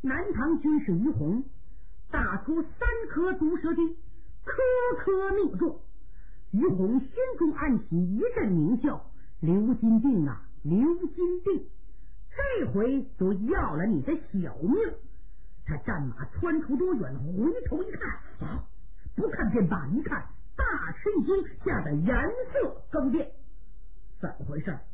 南唐军士于洪打出3颗毒蛇钉，颗颗命中。于洪心中暗喜，一阵狞笑：刘金定啊，刘金定，这回就要了你的小命！他战马窜出多远，回头一看，啊，不看便罢，一看大吃一惊，吓得颜色更变。怎么回事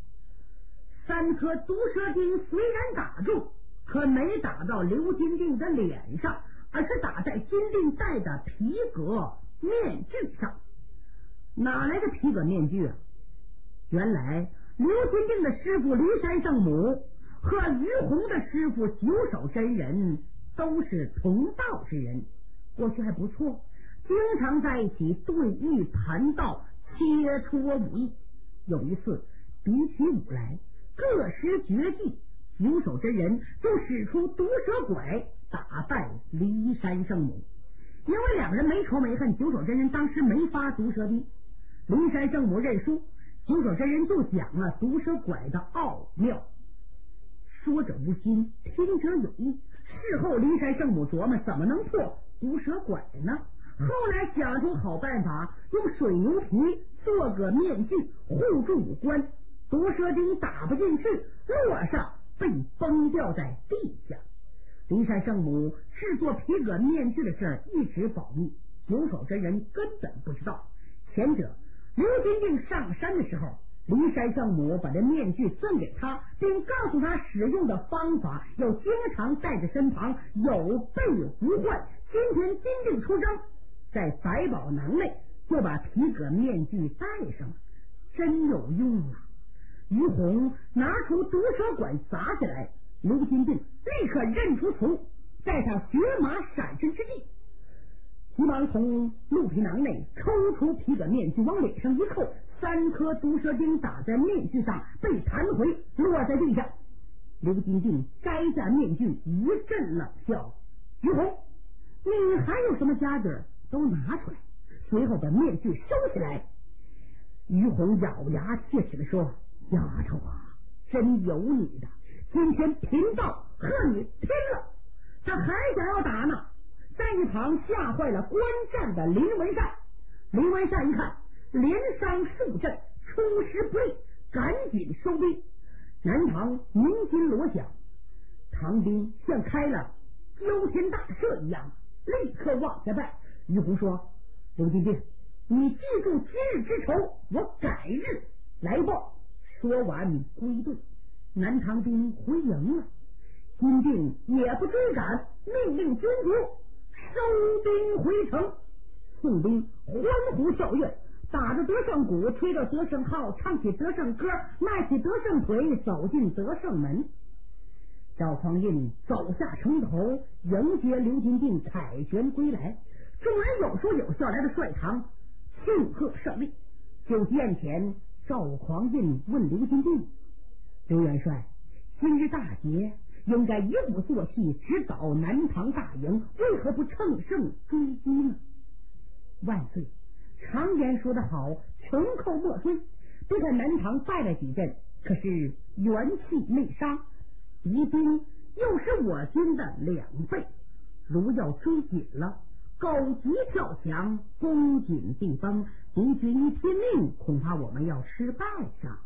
？3颗毒蛇钉虽然打中，可没打到刘金定的脸上，而是打在金定戴的皮革面具上。哪来的皮革面具啊？原来刘金定的师傅骊山圣母和于洪的师傅九首真人都是同道之人，过去还不错，经常在一起对弈盘道，切磋武艺。有一次比起武来，各施绝技，九首真人就使出毒蛇拐打败骊山圣母。因为两人没仇没恨，九首真人当时没发毒蛇钉，骊山圣母认输，九首真人就讲了毒蛇拐的奥妙。说者无心，听者有意。事后骊山圣母琢磨怎么能破毒蛇拐呢？后来想出好办法，用水牛皮做个面具护住五官，毒蛇钉打不进去，落上被崩掉在地下。骊山圣母制作皮革面具的事一直保密，九首真人根本不知道。前者刘金定上山的时候，骊山圣母把这面具赠给他，并告诉他使用的方法，要经常带在身旁，有备无患。今天金定出征，在百宝囊内就把皮革面具戴上了，真有用啊！于洪拿出毒蛇拐砸起来，刘金定立刻认出错，在他血马闪身之际，急忙从鹿皮囊内抽出皮革面具，往脸上一扣，3颗毒蛇钉打在面具上，被弹回落在地上。刘金定摘下面具，一阵冷笑：于洪，你还有什么家底都拿出来。随后把面具收起来。于洪咬牙切齿地说：丫头啊，真有你的，今天贫道和你拼了！他还想要打呢，在一旁吓坏了观战的林文善。林文善一看连伤数阵，出师不利，赶紧收兵。南唐鸣金锣响，唐兵像开了交天大赦一样，立刻往下拜。于洪说：刘金定，你记住今日之仇，我改日来报。说完归队，南唐兵回营了。金定也不追赶，命令军卒收兵回城。宋兵欢呼跳跃，打着得胜鼓，吹着得胜号，唱起得胜歌，迈起得胜腿，走进得胜门。赵匡胤走下城头，迎接刘金定凯旋归来。众人有说有笑来到帅堂庆贺胜利。酒席宴前，赵匡胤问刘金定：刘元帅，今日大捷，应该一鼓作气直捣南唐大营，为何不乘胜追击呢？万岁，常言说得好，穷寇莫追。别看南唐败了几阵，可是元气内伤，敌兵又是我军的2倍，如要追紧了，狗急跳墙，攻紧必崩，敌军一拼命，恐怕我们要吃败仗。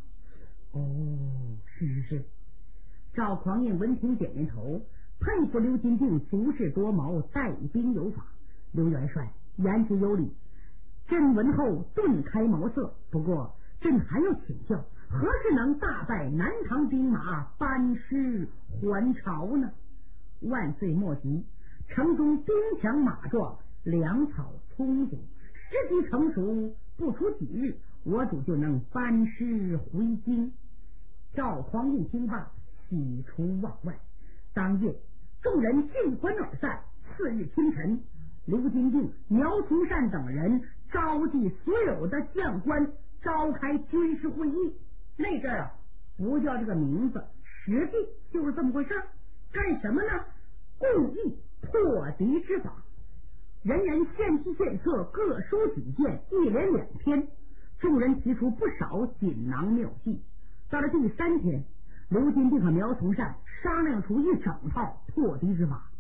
是。赵匡胤闻听点点头，佩服刘金定足智多谋，带兵有法。刘元帅言之有理，朕闻后顿开茅塞。不过朕还要请教，何时能大败南唐兵马，班师还朝呢？万岁莫急，城中兵强马壮，粮草充足，时机成熟，不出几日，我主就能班师回京。赵匡胤听罢，喜出望外。当夜众人尽欢而散。次日清晨，刘金定、苗从善等人召集所有的将官，召开军事会议。那阵儿不叫这个名字，实际就是这么回事。干什么呢？共议破敌之法。人人献计献策，各抒己见，一连2天。众人提出不少锦囊妙计。到了第3天，刘金定和苗从善商量出一整套破敌之法。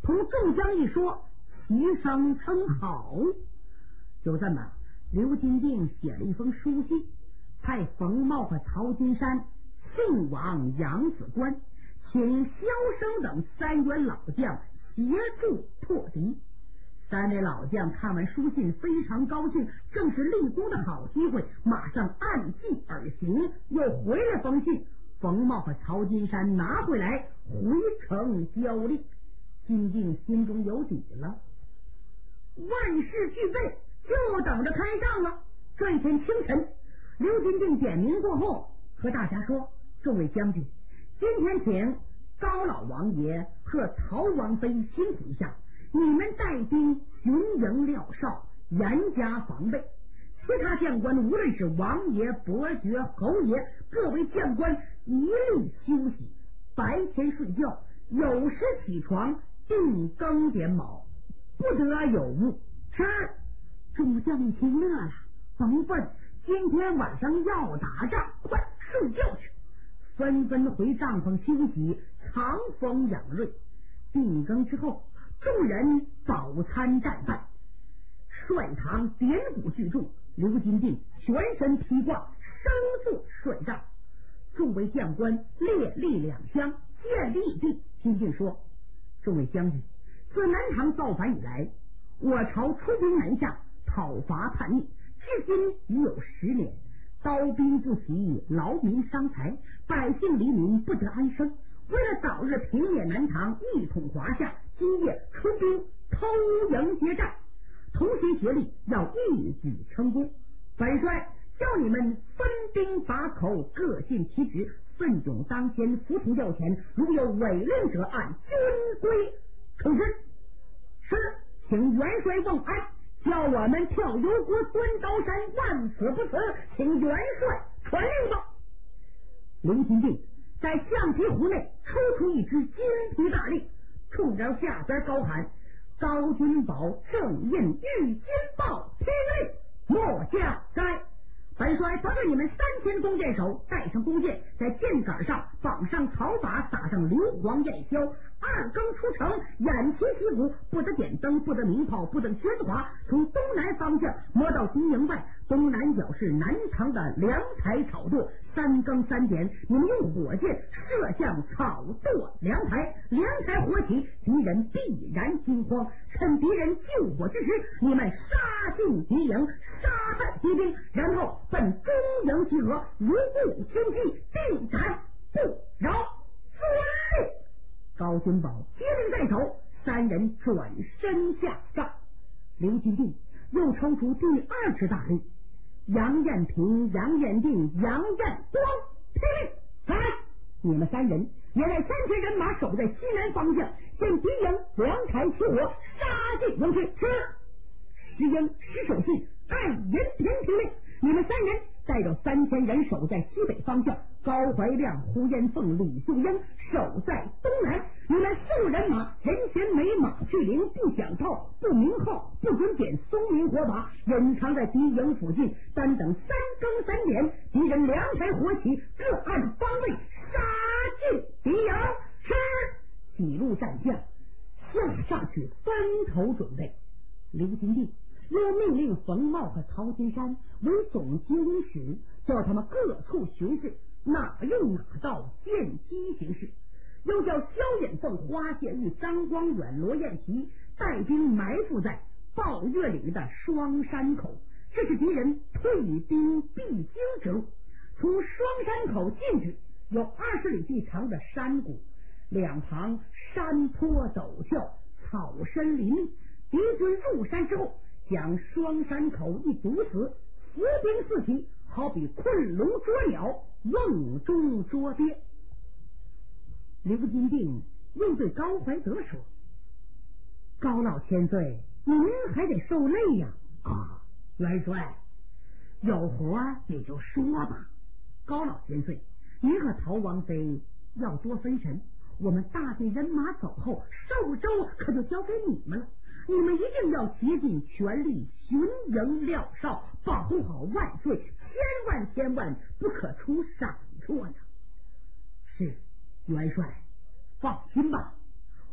同众将一说，齐声称好。就这么，刘金定写了一封书信，派冯茂和曹金山送往扬子关，请萧生等3员老将协助破敌。3位老将看完书信非常高兴，正是立功的好机会，马上按计而行，又回了封信。冯茂和曹金山拿回来，回城交力。金定心中有底了，万事俱备，就等着开仗了。这一天清晨，刘金定点名过后，和大家说：众位将军，今天请高老王爷和陶王妃辛苦一下，你们带兵巡营廖哨，严加防备。其他将官无论是王爷、伯爵、侯爷，各位将官一律休息，白天睡觉，有时起床定更点卯，不得有误。是。众将一听乐了，甭笨，今天晚上要打仗，快睡觉去。纷纷回帐篷休息，藏风养锐。定更之后，众人饱餐战饭，帅堂点鼓聚众，刘金定全身披挂，生坐帅帐。众位将官列立两厢，见立地。金定说：众位将军，自南唐造反以来，我朝出兵南下，讨伐叛逆，至今已有10年，刀兵不息，劳民伤财，百姓黎民不得安生。为了早日平灭南唐，一统华夏，今夜出兵偷营接战，同心协力，要一举成功。本帅叫你们分兵把口，各尽其职，奋勇当先，服从要前，如有违令者，按军规处置。是，请元帅问安，叫我们跳油锅钻刀山，万死不辞，请元帅传令吧。刘金定在橡皮湖内抽出一支金皮大令，冲着下边高喊：高君宝正印玉金豹，听令末将在。本帅得罪你们3000弓箭手，带上弓箭，在箭杆上绑上草靶，撒上硫磺焰硝，2更出城，偃旗息鼓，不得点灯，不得鸣炮，不得喧哗。从东南方向摸到敌营外，东南角是南唐的粮台草垛。3更3点，你们用火箭射向草垛粮台，粮台火起，敌人必然惊慌。趁敌人救火之时，你们杀进敌营，杀败敌兵，然后奔中营集合，如故轻击，定斩不饶。遵令。高君宝接令在手，3人转身下帐。刘金定又抽出第2支大令：杨彦平、杨彦定、杨彦光，听令来！你们3人也带3000人马守在西南方向，见敌营粮台起火，杀进营去。是。石英、石守信按银平听令，你们3人带着3000人守在西北方向，高怀亮、胡延凤、李秀英守在东南。你们4路人马人衔美马去灵，不响炮，不鸣号，不准点松明火把，隐藏在敌营附近，单等3更3点，敌人粮台火起，各按方位杀进敌营。是。几路战将下上去分头准备。刘金定又命令冯茂和曹金山为总接应使，叫他们各处巡视，哪用哪道，见机行事。又叫萧衍凤、花谢玉、张光远、罗彦齐带兵埋伏在抱月岭的双山口，这是敌人退兵必经之路。从双山口进去有20里地长的山谷，两旁山坡陡峭，草深林密。敌军入山之后，将双山口一堵死，伏兵四起，好比困龙捉鸟，瓮中捉鳖。刘金定又对高怀德说：高老千岁，您还得受累呀。元帅，有活你就说吧。高老千岁，您和陶王妃要多分神，我们大队人马走后，寿州可就交给你们了。你们一定要竭尽全力巡营廖哨，保护好万岁，千万不可出闪错呀。是，元帅放心吧，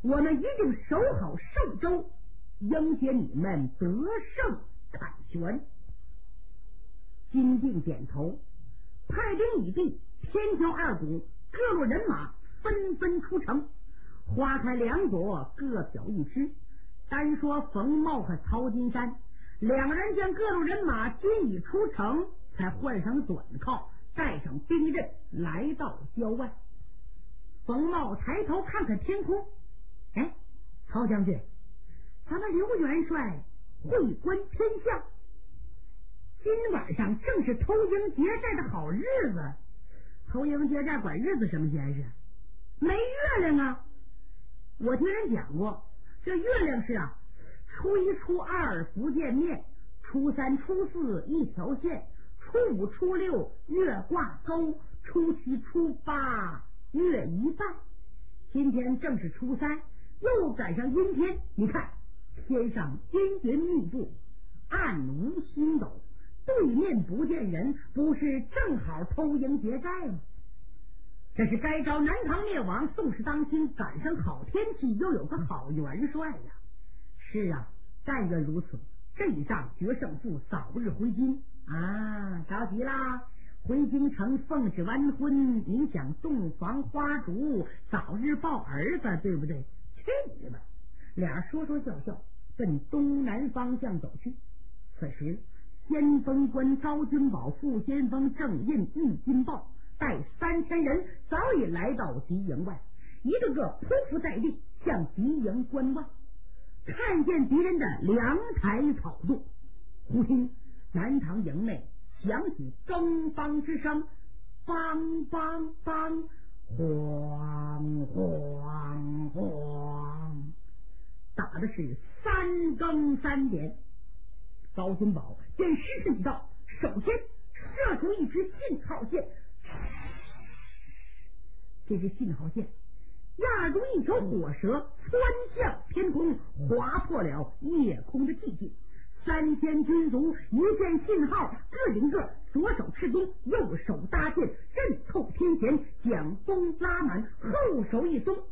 我们一定守好寿州，迎接你们得胜凯旋。金定点头，派兵已毕，天桥二股各路人马纷纷出城，花开两朵，各表一枝。单说冯茂和曹金山两个人见各路人马均已出城，才换上短靠，带上兵刃，来到郊外。冯茂抬头看看天空，哎，曹将军，咱们刘元帅会观天象，今晚上正是偷营劫寨的好日子。偷营劫寨管日子什么闲事？没月亮啊！我听人讲过，这月亮是初一初二不见面，初三初四一条线，初五初六月挂钩，初七初八月一半。今天正是初三，又赶上阴天，你看天上阴云密布，暗无星斗，对面不见人，不是正好偷营劫寨吗？这是该着南唐灭亡，宋氏当亲，赶上好天气，又有个好元帅呀。是啊，但愿如此，这一仗决胜负，早日回京啊！着急啦！回京城奉旨完婚，你想洞房花烛，早日抱儿子，对不对？去你的！俩说说笑笑，奔东南方向走去。此时，先锋官高君宝、副先锋郑印、郁金豹带3000人早已来到敌营外，一个个匍匐在地，向敌营观望。看见敌人的粮台草垛，忽听南唐营内响起更梆之声，梆梆梆，晃晃晃，打的是3更3点。高君宝见时势已到，首先射出一支信号线，这支信号线压如一条火蛇，穿向天空，划破了夜空的寂静。3000军卒一见信号，个顶个左手持弓，右手搭箭，刃扣天弦，将弓拉满，后手一松，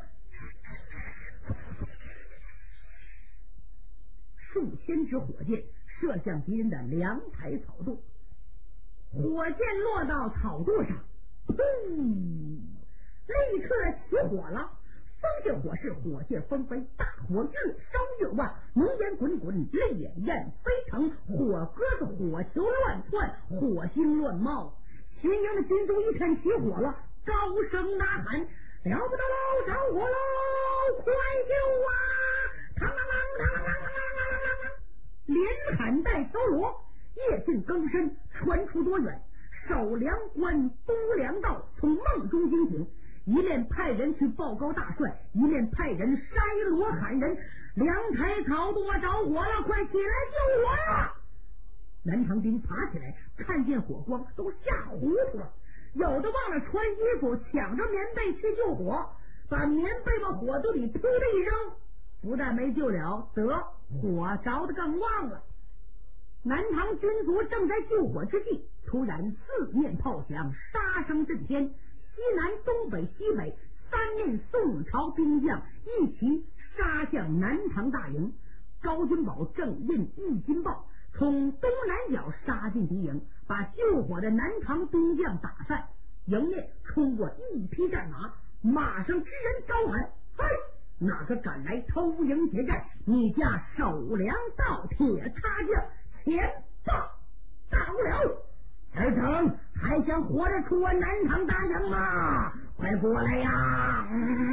数千支火箭射向敌人的粮台草垛。火箭落到草垛上，砰！立刻起火了。风劲火势，火箭纷飞，大火越烧越旺，浓烟滚滚，烈焰飞腾，火鸽子火球乱窜，火星乱冒。巡营的军卒一看起火了，高声呐喊：了不得喽，着火喽，快救啊！嘡啷啷啷啷啷啷啷啷啷，连喊带敲锣，夜静更深，传出多远。守粮官督粮道从梦中惊醒，一面派人去报告大帅，一面派人筛锣喊人：粮台草垛着火了，快起来救火呀！南唐兵爬起来，看见火光都吓糊涂了，有的忘了穿衣服，抢着棉被去救火，把棉被往火堆里扑的一扔，不但没救了，得火着得更旺了。南唐军卒正在救火之际，突然四面炮响，杀声震天，西南东北西北3面宋朝兵将一齐杀向南唐大营。高君宝、郑印、郁金豹从东南角杀进敌营，把救火的南唐兵将打散。迎面冲过一匹战马，马上之人高喊：嘿，哪个敢来偷营劫寨？你家守粮道铁叉将前报到了！儿成还想活着出我南唐大营吗？快过来呀！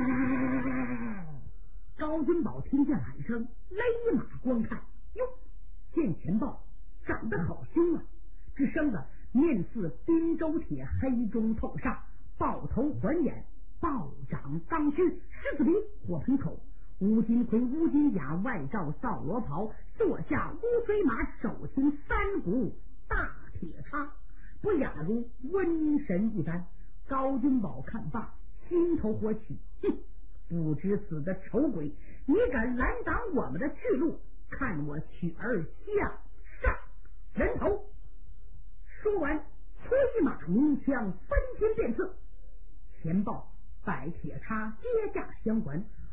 高君宝听见喊声，勒马观看，哟，见前豹长得好凶啊！只生的面似滨州铁，黑中透煞，豹头环眼，豹掌钢须，狮子鼻，火盆口，乌金盔，乌金甲，外罩扫罗袍，坐下乌骓马，手擎3股大铁叉，不亚如瘟神一般。高君宝看罢，心头火起，哼，不知死的丑鬼，你敢拦挡我们的去路，看我取儿向上人头！说完，催马鸣枪，分金便刺。前豹摆铁叉接驾相还，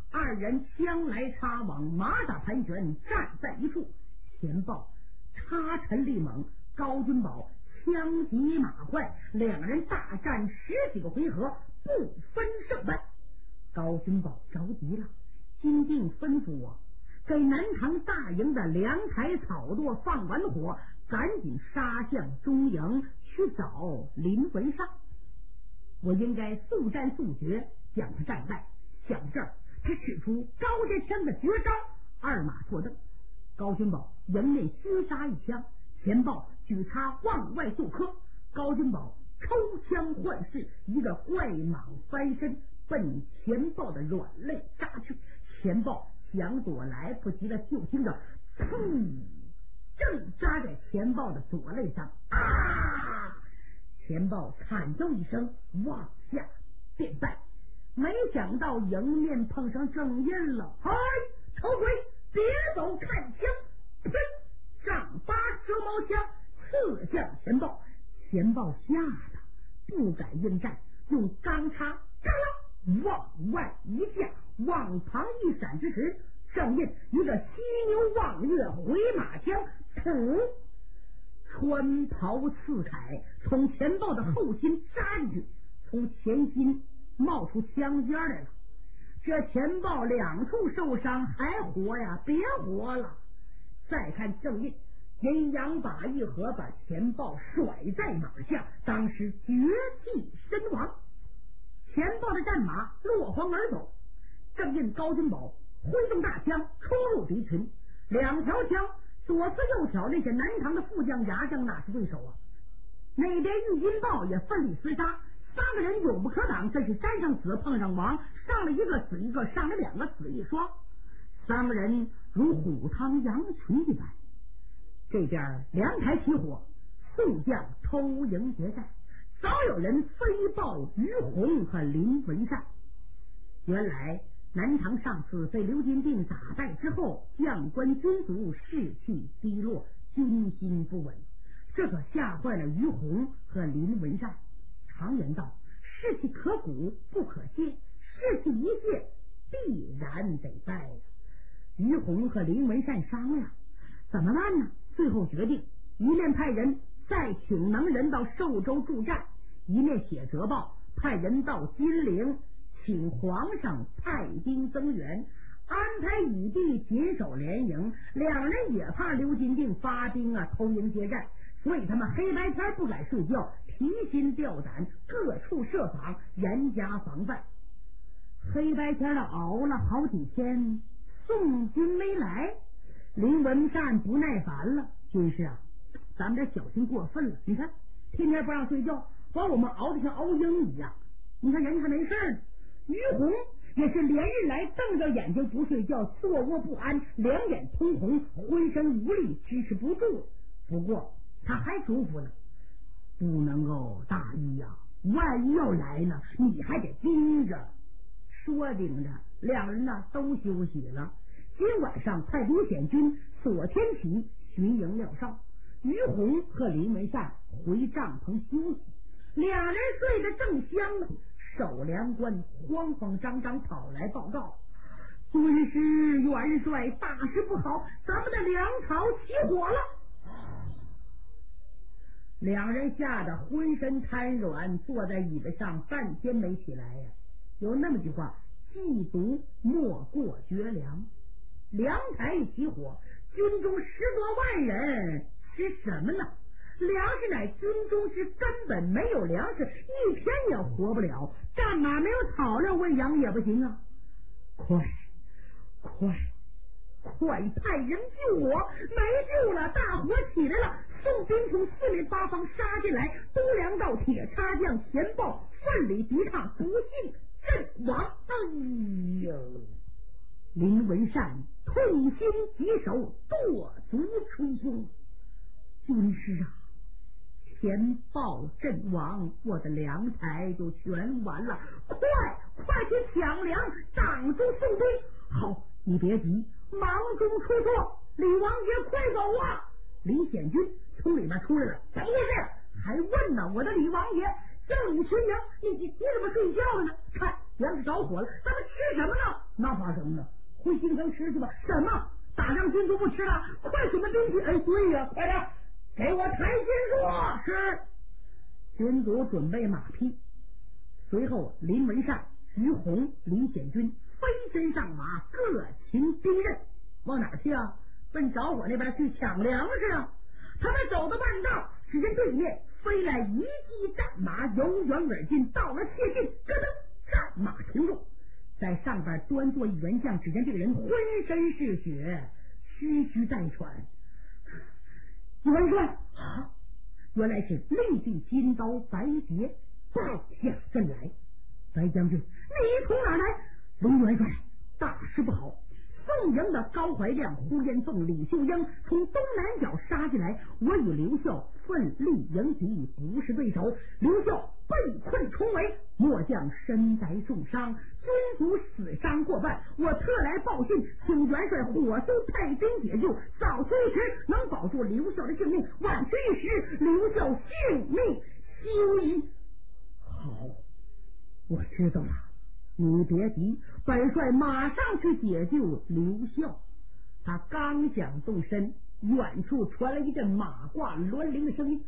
二人枪来插往，马打盘旋，站在一处。前报插沉力猛，高君宝枪急马快，两人大战10几个回合，不分胜败。高君宝着急了，金定吩咐我给南唐大营的粮台草垛放完火，赶紧杀向中营去找林文善。我应该速战速决，将他战败。想到这儿，他使出高家枪的绝招，二马错蹬。高君宝迎面虚杀一枪，前报举叉往外做磕。高君宝抽枪换势，一个怪蟒翻身，奔前报的软肋扎去。前报想躲来不及了，就听着噗，正扎在前报的左肋上啊！前报惨叫一声，往下便败。没想到迎面碰上正印了，嗨，丑鬼，别走，看枪！呸！丈八蛇矛枪刺向前报，前报吓得不敢应战，用钢叉嘎啦往外一架，往旁一闪之时，正印一个犀牛望月回马枪，噗！穿袍刺铠，从前报的后心扎进去，从前心冒出枪尖来了。这前报两处受伤，还活呀？别活了！再看正印，阴阳把一合，把前报甩在马下，当时绝气身亡。前报的战马落荒而走，正印高君宝挥动大枪冲入敌群，两条枪左刺右挑，那些南唐的副将牙将哪是对手啊？那边玉金豹也奋力厮杀，三个人永不可挡，这是沾上死碰上亡，上了一个死一个，上了两个死一双，三个人如虎汤羊群一般。这边粮台起火，宋将偷营决战，早有人飞报于洪和林文善。原来南唐上次被刘金定打败之后，将官军卒士气低落，军心不稳，这可吓坏了于洪和林文善。常言道，士气可鼓不可泄，士气一泄必然得败呀。于洪和林文善商量怎么办呢？最后决定一面派人再请能人到寿州助战，一面写折报派人到金陵请皇上派兵增援，安排以地紧守联营。两人也怕刘金定发兵偷营接战，所以他们黑白天不敢睡觉，提心吊胆，各处设防，严加防范。黑白天的熬了好几天，宋军没来，林文善不耐烦了，军师啊，咱们这小心过分了，你看天天不让睡觉，把我们熬得像熬鹰一样，你看人家还没事呢。于洪也是连日来瞪着眼睛不睡觉，坐卧不安，两眼通红，浑身无力，支持不住。不过他还嘱咐呢，不能够大意呀，万一要来呢，你还得盯着。说顶着两人呢都休息了，今晚上派李显军锁天起巡营廖少，于洪和林文善回帐篷休息。两人睡得正香呢，守粮官慌慌张张跑来报告，军师元帅，大事不好，咱们的粮草起火了。两人吓得浑身瘫软，坐在椅子上半天没起来呀。有那么句话，忌毒莫过绝粮。粮台一起火，军中10多万人吃什么呢？粮食乃军中之根本，没有粮食一天也活不了，战马没有草料喂养也不行啊！快派人救我！没救了，大火起来了，宋兵从四面八方杀进来，东粮道铁叉将前报奋力抵抗，不幸阵亡。哎呦！林文善痛心疾首，跺足捶胸。军师啊，前报阵亡，我的粮台就全完了，快去抢粮，挡住宋兵。好，你别急，忙中出错，李王爷快走啊！李显军从里面出来了，怎么回事？还问呢？我的李王爷，正你巡营，你怎么睡觉了呢？看粮食着火了，咱们吃什么呢？闹发生了？回京城吃去吧。什么？打仗军都不吃了？快准备兵器！哎，对呀，快点给我抬金说。是。军卒准备马匹，随后林文善、于洪、李显军飞身上马，各擒兵刃。往哪去啊？奔着火那边去抢粮食啊！他们走到半道，只见对面飞来一骑战马，由远而近，到了切近，咯噔，战马停住，在上边端坐一员将。只见这个人浑身是血，吁吁带喘。元帅啊，原来是立地金刀白杰败下阵来。白将军，你从哪来？龙元帅，大事不好！宋营的高怀亮、呼延凤、李秀英从东南角杀进来，我与刘孝奋力迎敌，不是对手。刘孝被困重围，末将身白重伤，军卒死伤过半。我特来报信，请元帅火速派兵解救，早出一时能保住刘孝的性命，晚去一时，刘孝性命休矣。好，我知道了。你别急，本帅马上去解救刘孝。他刚想动身，远处传来一阵马挂銮铃的声音，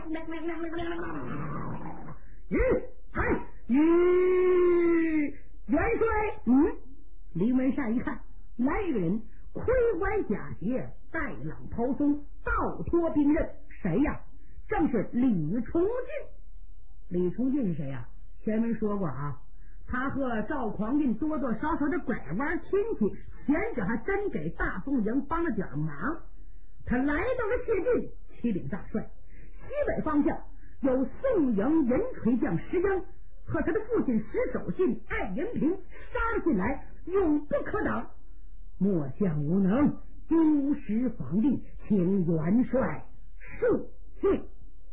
元帅。林文善一看，来一个人，盔环甲鞋，带朗袍松，倒脱兵刃。谁呀？正是李崇进。李崇进是谁呀？前面说过啊，他和赵匡胤多多少少的拐弯亲戚，前者还真给大宋营帮了点忙。他来到了谢晋，旗领大帅，西北方向有宋营银锤将石英和他的父亲石守信、艾银平杀了进来，永不可挡。末将无能，丢失防地，请元帅恕罪。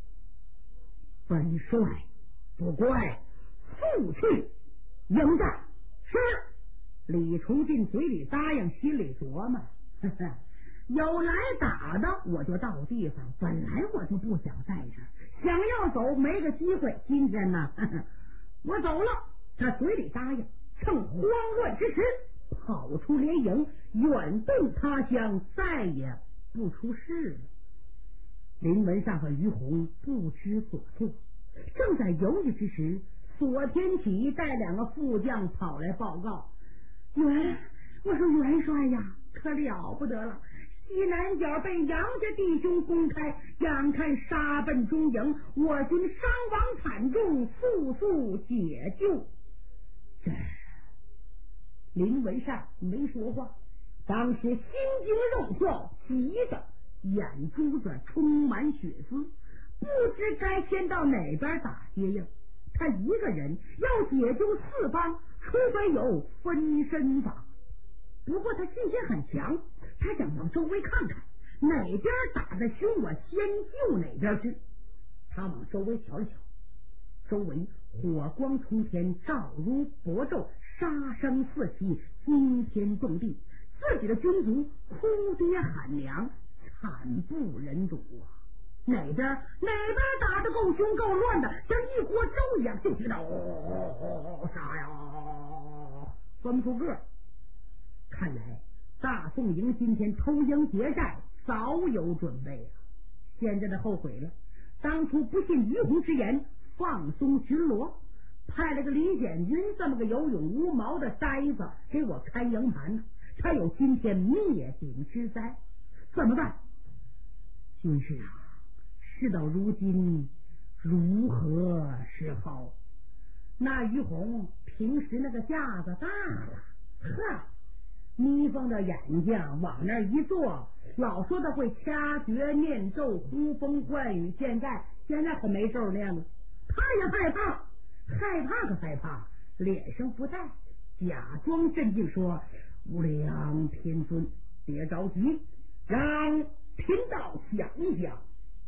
本帅不怪，速去迎战。是。李崇进嘴里答应，心里琢磨，呵呵，有来打的我就到地方，本来我就不想在这儿，想要走没个机会，今天呢，呵呵，我走了。他嘴里答应，趁慌乱之时跑出连营，远遁他乡，再也不出事了。林文善和于洪不知所措，正在犹豫之时，左天启带两个副将跑来报告，我说元帅呀，可了不得了，西南角被杨家弟兄攻开，眼看杀奔中营，我军伤亡惨重，速速解救。这林文善没说话，当时心惊肉跳，急得眼珠子充满血丝，不知该先到哪边打接应。他一个人要解救四方，除非有分身法。不过他信心很强，他想往周围看看，哪边打得凶，我先救哪边去。他往周围瞧一瞧，周围火光冲天，照如薄昼，杀声四起，惊天动地，自己的军卒哭爹喊娘，惨不忍睹啊！哪边打得够凶够乱的，像一锅粥一样，就听到杀呀，分不出个。看来大宋营今天偷营劫寨早有准备啊！现在的后悔了，当初不信于洪之言，放松巡逻，派了个李显军这么个有勇无谋的呆子给我看营盘呢，才有今天灭顶之灾。怎么办？军师啊，事到如今如何是好？那于洪平时那个架子大了，呵，眯缝着眼睛往那一坐，老说他会掐诀念咒呼风唤雨，现在可没咒念了。他也害怕可害怕，脸上不带，假装镇静说，无量天尊别着急，让贫道想一想。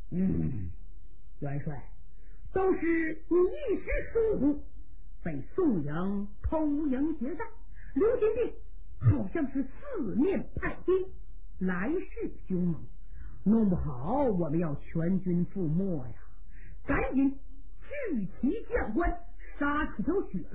元帅，都是你一时疏忽，被宋营偷营劫寨，刘金定好像是四面派兵，来势凶猛，弄不好我们要全军覆没呀！赶紧聚齐将官，杀出条血路，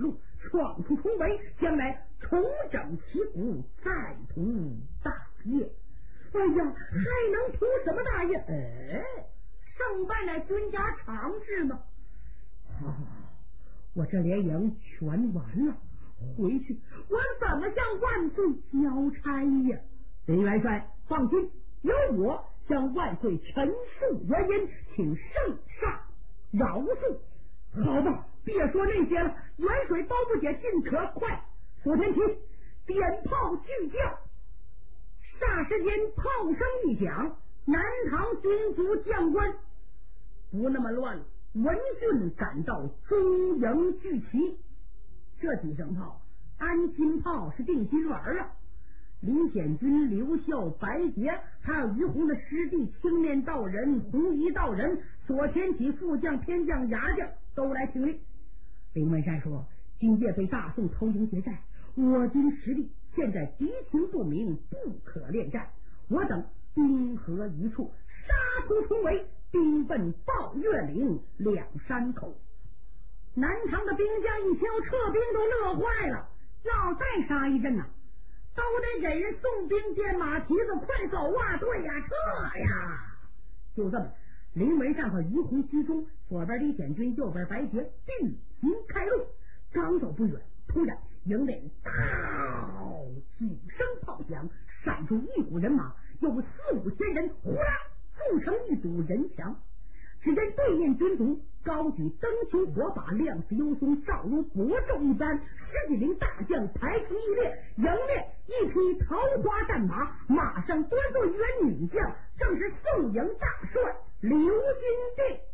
闯出重围，将来重整旗鼓，再图大业。哎呀，还能图什么大业？胜败乃军家常事吗？好，我这连营全完了，回去我怎么向万岁交差呀？林元帅放心，由我向万岁陈述原因，请圣上饶恕。好吧，别说那些了，远水包不解，进可快。左天齐，鞭炮巨叫，霎时间炮声一响，南唐军卒将官不那么乱了，闻讯赶到中营聚齐。这几声炮，安心炮是定心丸啊！李显军、刘孝、白洁，还有于洪的师弟青面道人、红衣道人、左天起副将、偏将、牙将都来听令。林文山说：今夜被大宋偷营劫寨，我军实力现在敌情不明，不可恋战。我等兵合一处，杀出重围，兵奔抱月岭两山口。南唐的兵将一听撤兵都乐坏了，要再杀一阵都得给人送兵垫马蹄子，快走啊！对呀，撤呀！就这么，林文善和于洪居中，左边李显军，右边白洁，并行开路。刚走不远，突然营内几声炮响，闪出一股人马，有4、5千人，呼啦筑成一堵人墙。只见对面军卒高举灯球火把，亮似幽松，照如薄昼一般。10几名大将排成一列，迎面一匹桃花战马，马上端坐一员女将，正是宋营大帅刘金定。